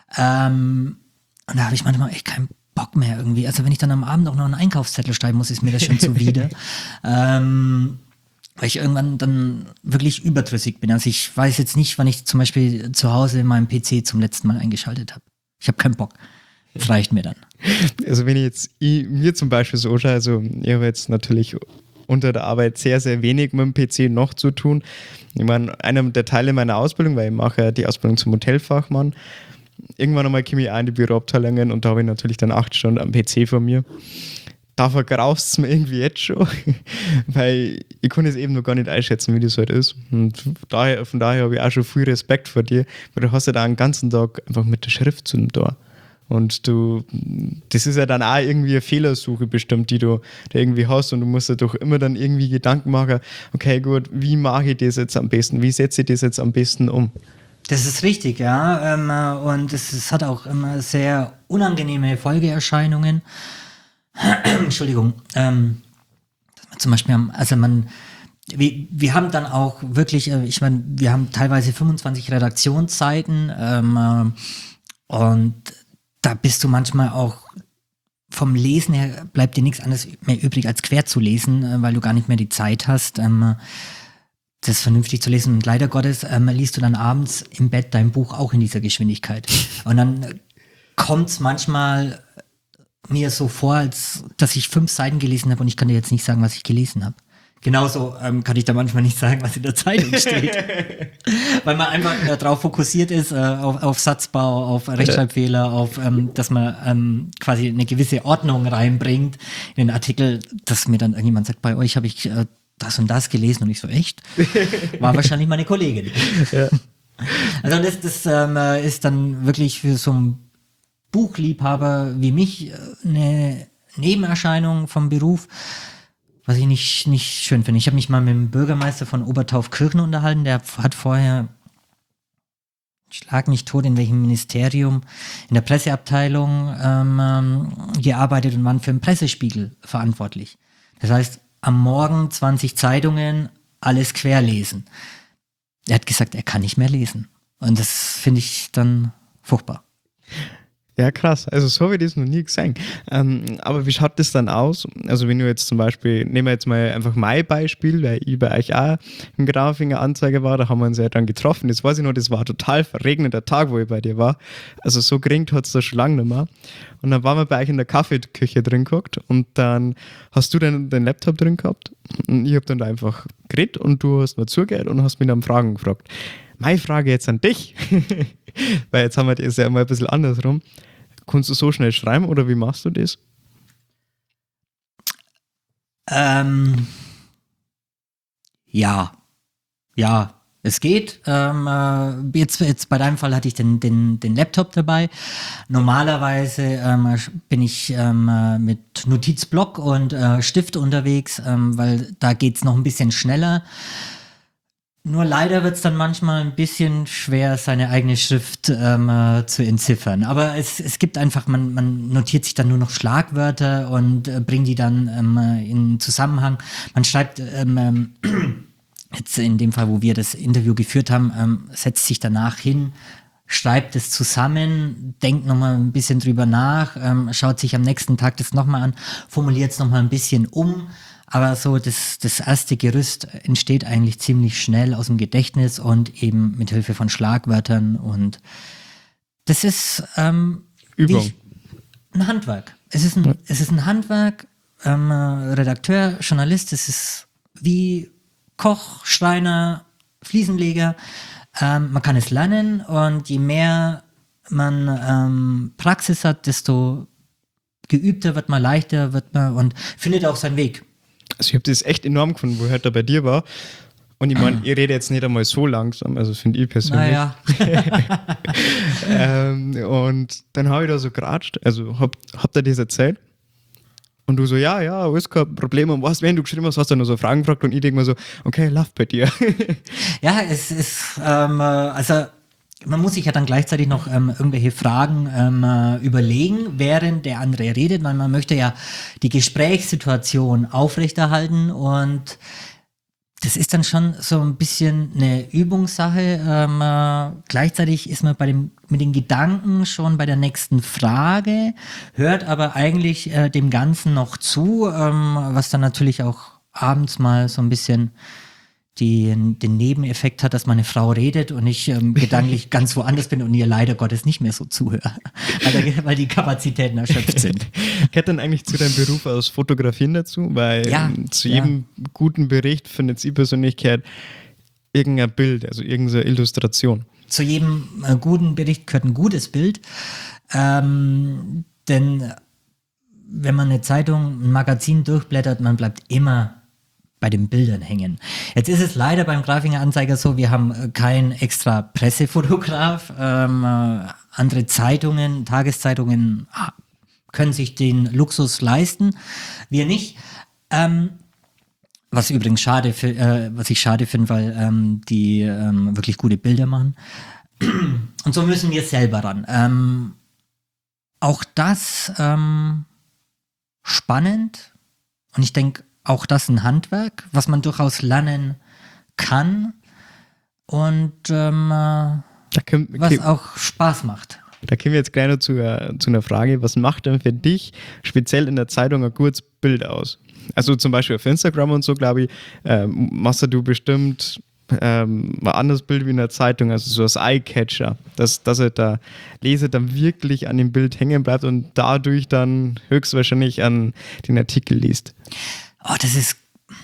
Ähm, und da habe ich manchmal echt keinen Bock mehr irgendwie. Also wenn ich dann am Abend auch noch einen Einkaufszettel schreiben muss, ist mir das schon zuwider. ähm, weil ich irgendwann dann wirklich überdrüssig bin. Also ich weiß jetzt nicht, wann ich zum Beispiel zu Hause meinen P C zum letzten Mal eingeschaltet habe. Ich habe keinen Bock. Das reicht mir dann. Also wenn ich jetzt ich, mir zum Beispiel so schaue, also ich habe jetzt natürlich unter der Arbeit sehr, sehr wenig mit dem P C noch zu tun. Ich meine, einer der Teile meiner Ausbildung, weil ich mache ja die Ausbildung zum Hotelfachmann, irgendwann einmal komme ich auch in die Büroabteilungen und da habe ich natürlich dann acht Stunden am P C vor mir. Da vergraust es mir irgendwie jetzt schon, weil ich kann es eben noch gar nicht einschätzen, wie das halt ist. Und daher, von daher habe ich auch schon viel Respekt vor dir, weil du hast ja da einen ganzen Tag einfach mit der Schrift zu da. Und du, das ist ja dann auch irgendwie eine Fehlersuche bestimmt, die du da irgendwie hast und du musst ja doch immer dann irgendwie Gedanken machen, okay gut, wie mache ich das jetzt am besten, wie setze ich das jetzt am besten um? Das ist richtig, ja, ähm, und es, es hat auch immer sehr unangenehme Folgeerscheinungen. Entschuldigung, ähm, dass man zum Beispiel, haben, also man, wir, wir haben dann auch wirklich, ich meine, wir haben teilweise fünfundzwanzig Redaktionsseiten, ähm, Und da bist du manchmal auch vom Lesen her, bleibt dir nichts anderes mehr übrig, als quer zu lesen, äh, weil du gar nicht mehr die Zeit hast, ähm, das vernünftig zu lesen. Und leider Gottes ähm, liest du dann abends im Bett dein Buch auch in dieser Geschwindigkeit. Und dann kommt es manchmal mir so vor, als dass ich fünf Seiten gelesen habe und ich kann dir jetzt nicht sagen, was ich gelesen habe. Genauso ähm, kann ich da manchmal nicht sagen, was in der Zeitung steht. Weil man einfach äh, darauf fokussiert ist, äh, auf, auf Satzbau, auf Rechtschreibfehler, auf, ähm, dass man ähm, quasi eine gewisse Ordnung reinbringt in den Artikel, dass mir dann irgendjemand sagt, bei euch habe ich äh, das und das gelesen und ich so, echt? War wahrscheinlich meine Kollegin. Ja. Also das, das ähm, ist dann wirklich für so einen Buchliebhaber wie mich eine Nebenerscheinung vom Beruf, was ich nicht, nicht schön finde. Ich habe mich mal mit dem Bürgermeister von Obertaufkirchen unterhalten, der hat vorher, schlag mich tot, in welchem Ministerium, in der Presseabteilung ähm, gearbeitet und waren für den Pressespiegel verantwortlich. Das heißt, am Morgen zwanzig Zeitungen, alles querlesen. Er hat gesagt, er kann nicht mehr lesen. Und das finde ich dann furchtbar. Ja, krass. Also so habe ich das noch nie gesehen. Ähm, aber wie schaut das dann aus? Also wenn du jetzt zum Beispiel, nehmen wir jetzt mal einfach mein Beispiel, weil ich bei euch auch im Grafinger Anzeiger war, da haben wir uns ja dann getroffen. Das weiß ich noch, das war ein total verregneter Tag, wo ich bei dir war. Also so geregnet hat es da schon lange nicht mehr. Und dann waren wir bei euch in der Kaffeeküche drin geguckt und dann hast du dann den Laptop drin gehabt und ich habe dann da einfach geredet und du hast mir zugehört und hast mich dann Fragen gefragt. Meine Frage jetzt an dich, weil jetzt haben wir das ja mal ein bisschen andersrum. Kannst du so schnell schreiben oder wie machst du das? Ähm, ja, ja, es geht. Ähm, äh, jetzt, jetzt bei deinem Fall hatte ich den, den, den Laptop dabei. Normalerweise ähm, bin ich ähm, mit Notizblock und äh, Stift unterwegs, ähm, weil da geht es noch ein bisschen schneller. Nur leider wird es dann manchmal ein bisschen schwer, seine eigene Schrift ähm, äh, zu entziffern. Aber es, es gibt einfach, man, man notiert sich dann nur noch Schlagwörter und äh, bringt die dann ähm, in Zusammenhang. Man schreibt, ähm, ähm, jetzt in dem Fall, wo wir das Interview geführt haben, ähm, setzt sich danach hin, schreibt es zusammen, denkt nochmal ein bisschen drüber nach, ähm, schaut sich am nächsten Tag das nochmal an, formuliert es nochmal ein bisschen um. Aber so das, das erste Gerüst entsteht eigentlich ziemlich schnell aus dem Gedächtnis und eben mit Hilfe von Schlagwörtern. Und das ist ähm, Übung. Ich, ein Handwerk. Es ist ein, ja. es ist ein Handwerk, ähm, Redakteur, Journalist, es ist wie Koch, Schreiner, Fliesenleger. Ähm, man kann es lernen und je mehr man ähm, Praxis hat, desto geübter wird man, leichter wird man und findet auch seinen Weg. Also ich habe das echt enorm gefunden, wo ich heute bei dir war. Und ich meine, ich rede jetzt nicht einmal so langsam, also finde ich persönlich. Naja. ähm, und dann habe ich da so geratscht, also hab, hab dir das erzählt. Und du so, ja, ja, alles kein Problem. Und was, wenn du geschrieben hast, hast du noch so Fragen gefragt und ich denke mir so, okay, läuft bei dir. Ja, es ist, ähm, also man muss sich ja dann gleichzeitig noch ähm, irgendwelche Fragen ähm, äh, überlegen, während der andere redet, weil man möchte ja die Gesprächssituation aufrechterhalten und das ist dann schon so ein bisschen eine Übungssache. Ähm, äh, gleichzeitig ist man bei dem, mit den Gedanken schon bei der nächsten Frage, hört aber eigentlich äh, dem Ganzen noch zu, ähm, was dann natürlich auch abends mal so ein bisschen die, den Nebeneffekt hat, dass meine Frau redet und ich ähm, gedanklich ganz woanders bin und ihr leider Gottes nicht mehr so zuhöre, weil, weil die Kapazitäten erschöpft sind. Gehört dann eigentlich zu deinem Beruf aus Fotografieren dazu? Weil ja, zu jedem ja. guten Bericht findet sie persönlich gehört irgendein Bild, also irgendeine Illustration. Zu jedem äh, guten Bericht gehört ein gutes Bild, ähm, denn wenn man eine Zeitung, ein Magazin durchblättert, man bleibt immer bei den Bildern hängen. Jetzt ist es leider beim Grafinger Anzeiger so, wir haben keinen extra Pressefotograf. Ähm, äh, andere Zeitungen, Tageszeitungen können sich den Luxus leisten, wir nicht. Ähm, was übrigens schade, für, äh, was ich schade finde, weil ähm, die ähm, wirklich gute Bilder machen. Und so müssen wir selber ran. Ähm, auch das ähm, spannend und ich denke, auch das ein Handwerk, was man durchaus lernen kann und ähm, da können, was auch Spaß macht. Da kommen wir jetzt gleich noch zu, uh, zu einer Frage. Was macht denn für dich speziell in der Zeitung ein gutes Bild aus? Also zum Beispiel auf Instagram und so, glaube ich, ähm, machst du bestimmt ähm, ein anderes Bild wie in der Zeitung, also so als Eye-Catcher, dass, dass er der Leser dann wirklich an dem Bild hängen bleibt und dadurch dann höchstwahrscheinlich an den Artikel liest. Oh, das ist,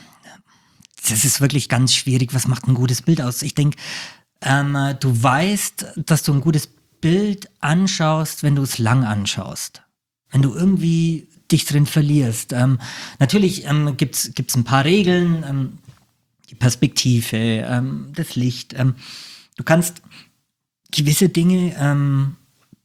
das ist wirklich ganz schwierig. Was macht ein gutes Bild aus? Ich denke, ähm, du weißt, dass du ein gutes Bild anschaust, wenn du es lang anschaust. Wenn du irgendwie dich drin verlierst. Ähm, natürlich ähm, gibt es ein paar Regeln, ähm, die Perspektive, ähm, das Licht. Ähm, du kannst gewisse Dinge, ähm,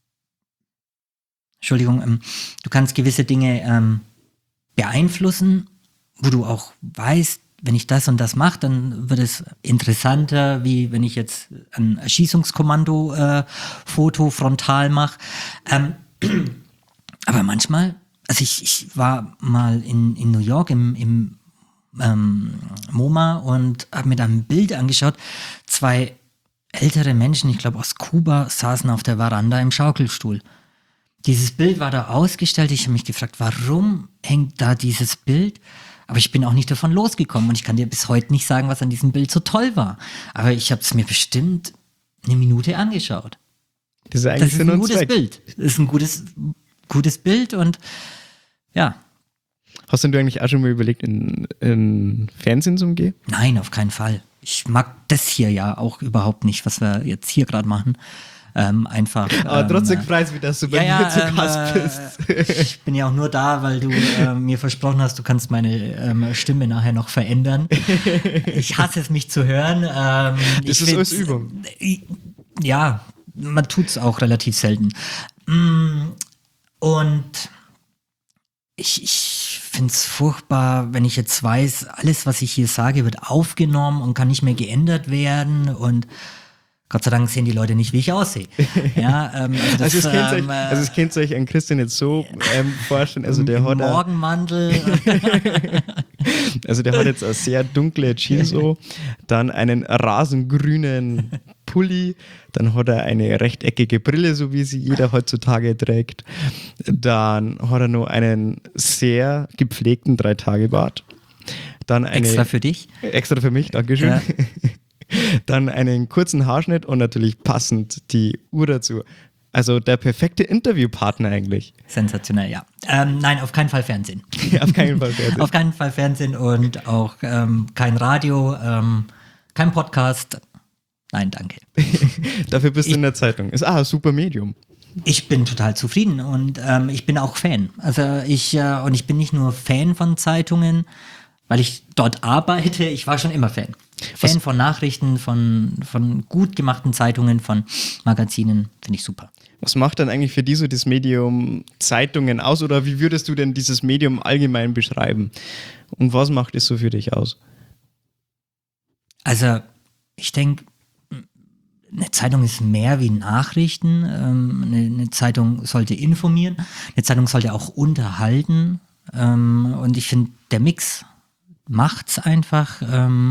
Entschuldigung, ähm, du kannst gewisse Dinge ähm, beeinflussen, wo du auch weißt, wenn ich das und das mache, dann wird es interessanter, wie wenn ich jetzt ein Erschießungskommando-Foto äh, frontal mache. Ähm, aber manchmal, also ich, ich war mal in, in New York im, im ähm, MoMA und habe mir da ein Bild angeschaut. Zwei ältere Menschen, ich glaube aus Kuba, saßen auf der Veranda im Schaukelstuhl. Dieses Bild war da ausgestellt. Ich habe mich gefragt, warum hängt da dieses Bild? Aber ich bin auch nicht davon losgekommen und ich kann dir bis heute nicht sagen, was an diesem Bild so toll war. Aber ich habe es mir bestimmt eine Minute angeschaut. Das ist, eigentlich das ist ein gutes Zweck. Bild. Das ist ein gutes, gutes Bild und ja. Hast du eigentlich auch schon mal überlegt, in, in Fernsehen zu gehen? Nein, auf keinen Fall. Ich mag das hier ja auch überhaupt nicht, was wir jetzt hier gerade machen. Ähm, einfach. Aber ähm, trotzdem freut mich, dass du bei ja, mir zu ähm, Gast bist. Ich bin ja auch nur da, weil du äh, mir versprochen hast, du kannst meine ähm, Stimme nachher noch verändern. Ich hasse es, mich zu hören. Ähm, das ist als Übung. Äh, ja, man tut es auch relativ selten. Und ich, ich finde es furchtbar, wenn ich jetzt weiß, alles, was ich hier sage, wird aufgenommen und kann nicht mehr geändert werden und Gott sei Dank sehen die Leute nicht, wie ich aussehe. Ja, ähm, also, das, also, es kennt ähm, euch, also es kennt euch an Christian jetzt so ähm, vorstellen, also der hat Morgenmantel. Also der hat jetzt eine sehr dunkle Jeans so, dann einen rasengrünen Pulli, dann hat er eine rechteckige Brille, so wie sie jeder heutzutage trägt. Dann hat er noch einen sehr gepflegten Drei-Tage-Bart. Dann eine, extra für dich? Extra für mich, Dankeschön. Ja. Dann einen kurzen Haarschnitt und natürlich passend die Uhr dazu. Also der perfekte Interviewpartner eigentlich. Sensationell, ja. Ähm, nein, auf keinen Fall Fernsehen. Ja, auf keinen Fall Fernsehen. Auf keinen Fall Fernsehen und auch ähm, kein Radio, ähm, kein Podcast. Nein, danke. Dafür bist ich, du in der Zeitung. Ist ah, ein super Medium. Ich bin total zufrieden und ähm, ich bin auch Fan. Also ich, äh, und ich bin nicht nur Fan von Zeitungen, weil ich dort arbeite, ich war schon immer Fan. Fan Was? von Nachrichten, von, von gut gemachten Zeitungen, von Magazinen, finde ich super. Was macht dann eigentlich für dich so das Medium Zeitungen aus oder wie würdest du denn dieses Medium allgemein beschreiben? Und was macht es so für dich aus? Also ich denke, eine Zeitung ist mehr wie Nachrichten. Eine, eine Zeitung sollte informieren, eine Zeitung sollte auch unterhalten und ich finde, der Mix macht's einfach.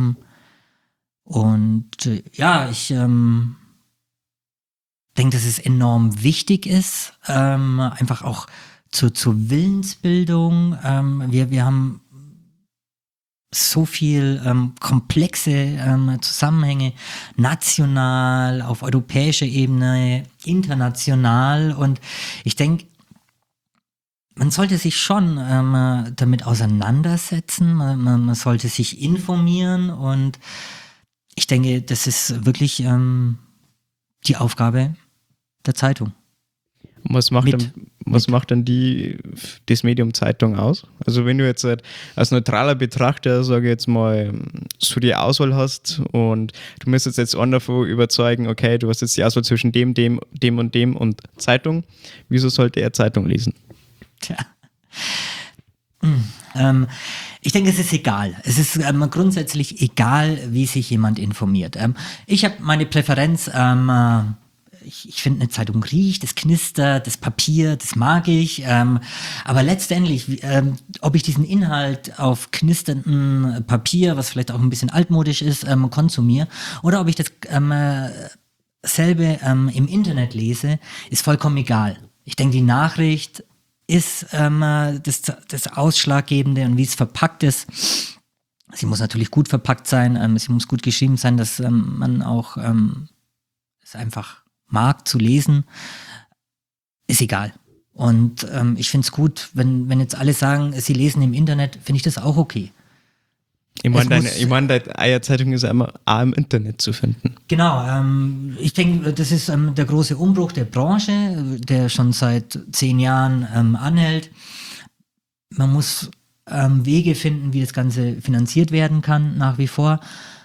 Und äh, ja, ich ähm, denke, dass es enorm wichtig ist, ähm, einfach auch zur, zur Willensbildung. Ähm, wir, wir haben so viel ähm, komplexe ähm, Zusammenhänge, national, auf europäischer Ebene, international. Und ich denke, man sollte sich schon ähm, damit auseinandersetzen, man, man sollte sich informieren und ich denke, das ist wirklich ähm, die Aufgabe der Zeitung. Was macht, mit, dann, was macht dann die, das Medium Zeitung aus? Also wenn du jetzt halt als neutraler Betrachter, sage ich jetzt mal, so die Auswahl hast und du müsstest jetzt einen davon überzeugen, okay, du hast jetzt die Auswahl zwischen dem, dem, dem und dem und Zeitung, wieso sollte er Zeitung lesen? Tja. Hm. Ähm, ich denke, es ist egal. Es ist ähm, grundsätzlich egal, wie sich jemand informiert. Ähm, ich habe meine Präferenz, ähm, äh, ich, ich finde, eine Zeitung riecht, es knistert, das Papier, das mag ich. Ähm, aber letztendlich, ähm, ob ich diesen Inhalt auf knisterndem Papier, was vielleicht auch ein bisschen altmodisch ist, ähm, konsumiere, oder ob ich das ähm, äh, dasselbe ähm, im Internet lese, ist vollkommen egal. Ich denke, die Nachricht ist ähm, das, das Ausschlaggebende und wie es verpackt ist. Sie muss natürlich gut verpackt sein, ähm, sie muss gut geschrieben sein, dass ähm, man auch ähm, es einfach mag zu lesen. Ist egal. Und ähm, ich finde es gut, wenn, wenn jetzt alle sagen, sie lesen im Internet, finde ich das auch okay. Ich meine, deine, ich mein, deine Eierzeitung ist ja immer auch im Internet zu finden. Genau, ähm, ich denke, das ist ähm, der große Umbruch der Branche, der schon seit zehn Jahren ähm, anhält. Man muss ähm, Wege finden, wie das Ganze finanziert werden kann, nach wie vor.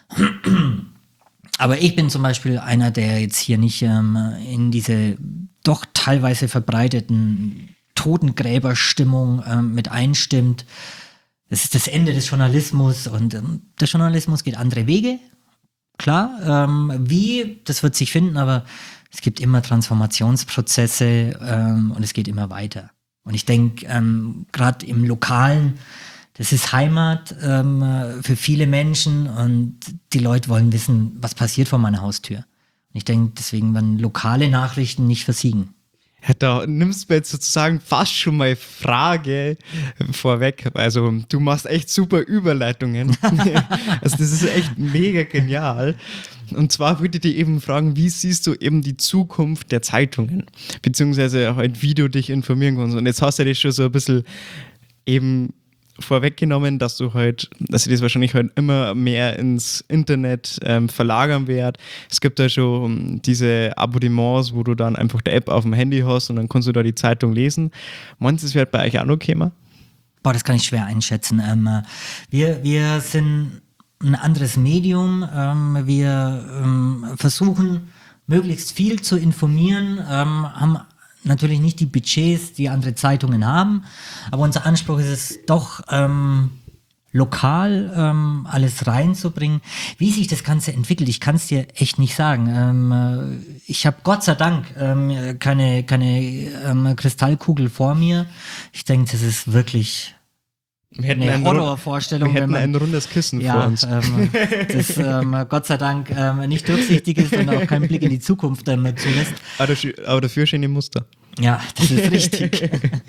Aber ich bin zum Beispiel einer, der jetzt hier nicht ähm, in diese doch teilweise verbreiteten Totengräberstimmung ähm, mit einstimmt. Das ist das Ende des Journalismus und ähm, der Journalismus geht andere Wege, klar. Ähm, wie, das wird sich finden, aber es gibt immer Transformationsprozesse ähm, und es geht immer weiter. Und ich denke, ähm, gerade im Lokalen, das ist Heimat ähm, für viele Menschen und die Leute wollen wissen, was passiert vor meiner Haustür. Und ich denke, deswegen werden lokale Nachrichten nicht versiegen. Ja, da nimmst du mir jetzt sozusagen fast schon mal Frage vorweg. Also du machst echt super Überleitungen. Also das ist echt mega genial. Und zwar würde ich dich eben fragen, wie siehst du eben die Zukunft der Zeitungen? Beziehungsweise halt, wie du dich informieren kannst. Und jetzt hast du das schon so ein bisschen eben vorweggenommen, dass du halt, dass ich das wahrscheinlich halt immer mehr ins Internet ähm, verlagern werde. Es gibt da schon diese Abonnements, wo du dann einfach die App auf dem Handy hast und dann kannst du da die Zeitung lesen. Meinst du, es wird bei euch auch noch kommen? Boah, das kann ich schwer einschätzen. Ähm, wir, wir sind ein anderes Medium. Ähm, wir ähm, versuchen, möglichst viel zu informieren, ähm, haben natürlich nicht die Budgets, die andere Zeitungen haben, aber unser Anspruch ist es doch, ähm, lokal ähm, alles reinzubringen. Wie sich das Ganze entwickelt, ich kann es dir echt nicht sagen. Ähm, ich habe Gott sei Dank ähm, keine, keine ähm, Kristallkugel vor mir. Ich denke, das ist wirklich wir hätten eine ein Horrorvorstellung. Wir hätten wenn man, ein rundes Kissen ja, vor uns. Ähm, das ähm, Gott sei Dank ähm, nicht durchsichtig ist und auch keinen Blick in die Zukunft ähm, zulässt. Aber, aber dafür schöne Muster. Ja, das ist richtig.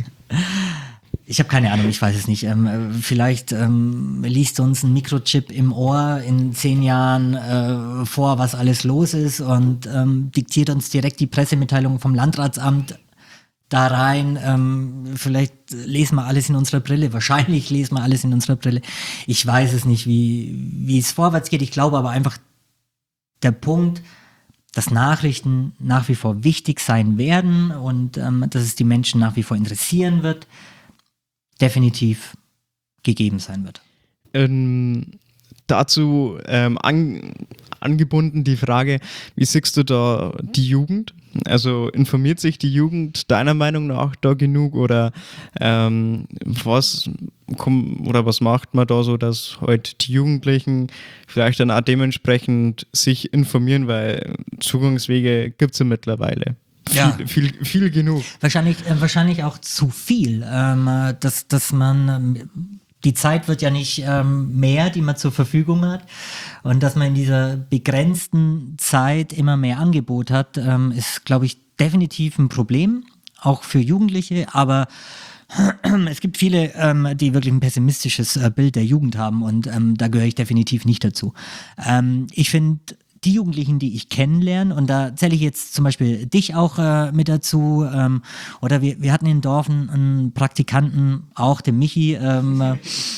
Ich habe keine Ahnung, ich weiß es nicht. Ähm, vielleicht ähm, liest uns ein Mikrochip im Ohr in zehn Jahren äh, vor, was alles los ist und ähm, diktiert uns direkt die Pressemitteilung vom Landratsamt da rein. Ähm, vielleicht lesen wir alles in unserer Brille. Wahrscheinlich lesen wir alles in unserer Brille. Ich weiß es nicht, wie, wie es vorwärts geht. Ich glaube aber einfach, der Punkt, dass Nachrichten nach wie vor wichtig sein werden und ähm, dass es die Menschen nach wie vor interessieren wird, definitiv gegeben sein wird. Ähm, dazu ähm, an, angebunden die Frage, wie siehst du da die Jugend? Also informiert sich die Jugend deiner Meinung nach da genug oder ähm, was komm, oder was macht man da so, dass halt die Jugendlichen vielleicht dann auch dementsprechend sich informieren, weil Zugangswege gibt es ja mittlerweile. Viel, Ja. viel, viel genug. Wahrscheinlich, äh, wahrscheinlich auch zu viel, ähm, äh, dass, dass man, ähm, die Zeit wird ja nicht ähm, mehr, die man zur Verfügung hat. Und dass man in dieser begrenzten Zeit immer mehr Angebot hat, ähm, ist, glaube ich, definitiv ein Problem, auch für Jugendliche. Aber es gibt viele, ähm, die wirklich ein pessimistisches äh, Bild der Jugend haben und ähm, da gehöre ich definitiv nicht dazu. Ähm, ich finde, die Jugendlichen, die ich kennenlerne, und da zähle ich jetzt zum Beispiel dich auch äh, mit dazu, ähm, oder wir, wir hatten in Dorfen einen Praktikanten, auch den Michi, ähm, äh,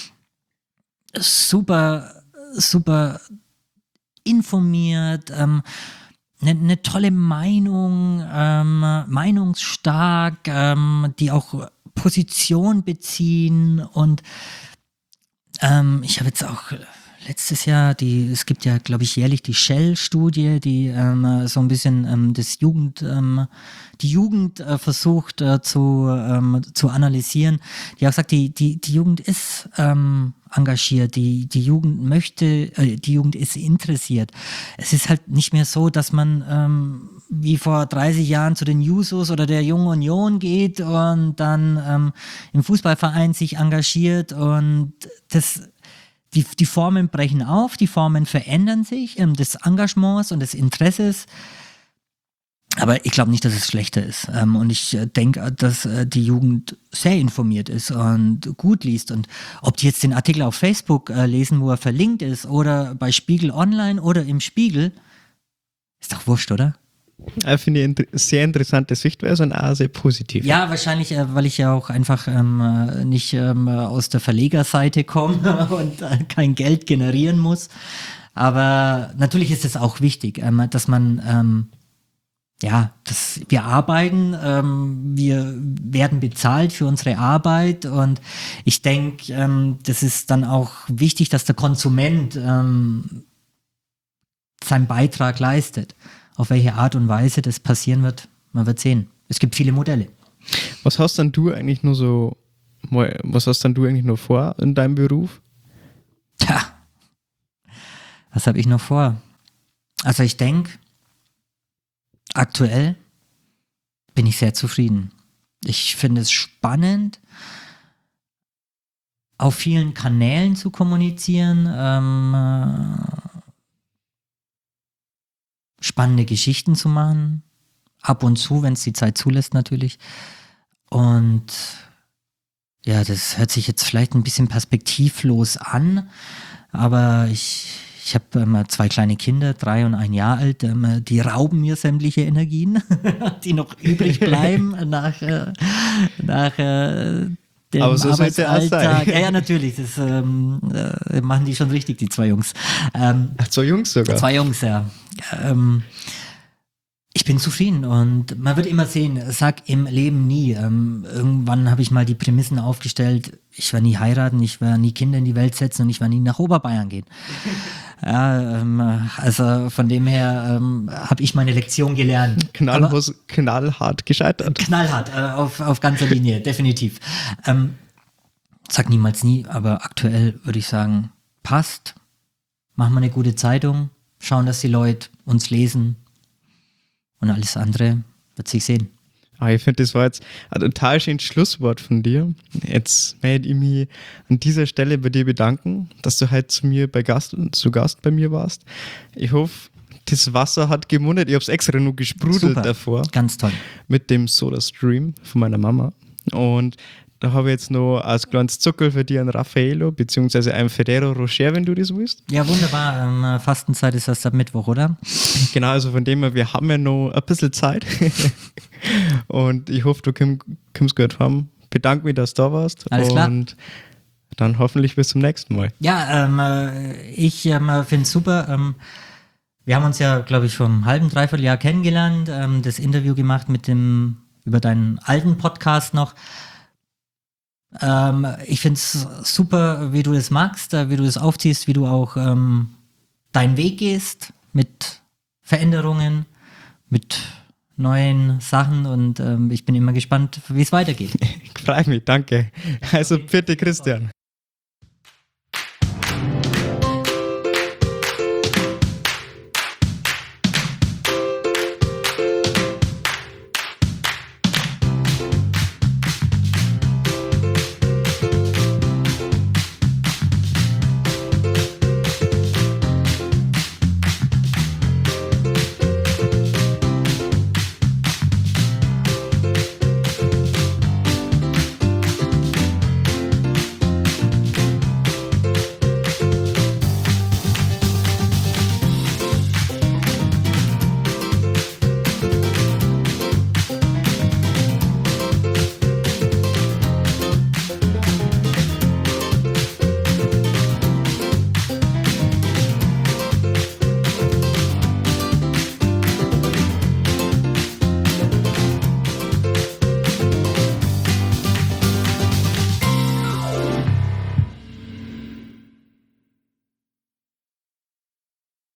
super, super informiert, ähm, eine, eine tolle Meinung, ähm, meinungsstark, ähm, die auch Position beziehen und ähm, ich habe jetzt auch letztes Jahr, die, es gibt ja, glaube ich, jährlich die Shell-Studie, die ähm, so ein bisschen ähm, das Jugend, ähm, die Jugend äh, versucht äh, zu, ähm, zu analysieren, die auch sagt, die, die, die Jugend ist ähm, engagiert, die, die Jugend möchte, äh, die Jugend ist interessiert. Es ist halt nicht mehr so, dass man ähm, wie vor dreißig Jahren zu den Jusos oder der Jungen Union geht und dann ähm, im Fußballverein sich engagiert und das Die, die Formen brechen auf, die Formen verändern sich, ähm, des Engagements und des Interesses. Aber ich glaube nicht, dass es schlechter ist. Ähm, und ich äh, denke, dass äh, die Jugend sehr informiert ist und gut liest. Und ob die jetzt den Artikel auf Facebook äh, lesen, wo er verlinkt ist, oder bei Spiegel Online oder im Spiegel, ist doch wurscht, oder? Ich finde ich eine sehr interessante Sichtweise und auch sehr positiv. Ja, wahrscheinlich, äh, weil ich ja auch einfach ähm, äh, nicht ähm, aus der Verlegerseite komme und äh, kein Geld generieren muss. Aber natürlich ist es auch wichtig, ähm, dass man ähm, ja, das, wir arbeiten, ähm, wir werden bezahlt für unsere Arbeit und ich denke, ähm, das ist dann auch wichtig, dass der Konsument ähm, seinen Beitrag leistet. Auf welche Art und Weise das passieren wird, man wird sehen. Es gibt viele Modelle. Was hast dann du eigentlich nur so, was hast dann du eigentlich noch vor in deinem Beruf? Tja, was habe ich noch vor? Also ich denke, aktuell bin ich sehr zufrieden. Ich finde es spannend, auf vielen Kanälen zu kommunizieren, ähm, spannende Geschichten zu machen, ab und zu, wenn es die Zeit zulässt natürlich. Und ja, das hört sich jetzt vielleicht ein bisschen perspektivlos an, aber ich Ich habe ähm, zwei kleine Kinder, drei und ein Jahr alt, ähm, die rauben mir sämtliche Energien, die noch übrig bleiben nach, äh, nach äh, dem Aber so soll's ja auch Arbeitsalltag. sein. Ja, ja, natürlich, das ähm, äh, machen die schon richtig, die zwei Jungs. Ähm, Ach, zwei Jungs sogar. Zwei Jungs, ja. Ähm, ich bin zufrieden und man wird immer sehen, sag im Leben nie. Ähm, irgendwann habe ich mal die Prämissen aufgestellt, ich werde nie heiraten, ich werde nie Kinder in die Welt setzen und ich werde nie nach Oberbayern gehen. Ja, ähm, also von dem her ähm, habe ich meine Lektion gelernt. Knallhart, knallhart gescheitert. Knallhart, äh, auf, auf ganzer Linie, definitiv. Ähm, sag niemals nie, aber aktuell würde ich sagen, passt. Machen wir eine gute Zeitung, schauen, dass die Leute uns lesen und alles andere wird sich sehen. Ah, ich finde, das war jetzt ein total schönes Schlusswort von dir. Jetzt möchte ich mich an dieser Stelle bei dir bedanken, dass du heute zu mir bei Gast, zu Gast bei mir warst. Ich hoffe, das Wasser hat gemundet. Ich habe es extra nur gesprudelt Super, davor. ganz toll. Mit dem Soda Stream von meiner Mama. Und da habe ich jetzt noch als kleines Zuckerl für dich ein Raffaello, beziehungsweise ein Ferrero Rocher, wenn du das willst. Ja, wunderbar. Ähm, Fastenzeit ist erst ab Mittwoch, oder? Genau, also von dem her, wir haben ja noch ein bisschen Zeit. Und ich hoffe, du komm, kommst gut heim. Bedanke mich, dass du da warst. Alles klar. Und dann hoffentlich bis zum nächsten Mal. Ja, ähm, äh, ich ähm, finde es super. Ähm, wir haben uns ja, glaube ich, vor einem halben, dreiviertel Jahr kennengelernt, ähm, das Interview gemacht mit dem, über deinen alten Podcast noch. Ähm, ich finde es super, wie du das magst, äh, wie du das aufziehst, wie du auch ähm, deinen Weg gehst mit Veränderungen, mit neuen Sachen und ähm, ich bin immer gespannt, wie es weitergeht. Ich freue mich, danke. Also bitte, Christian.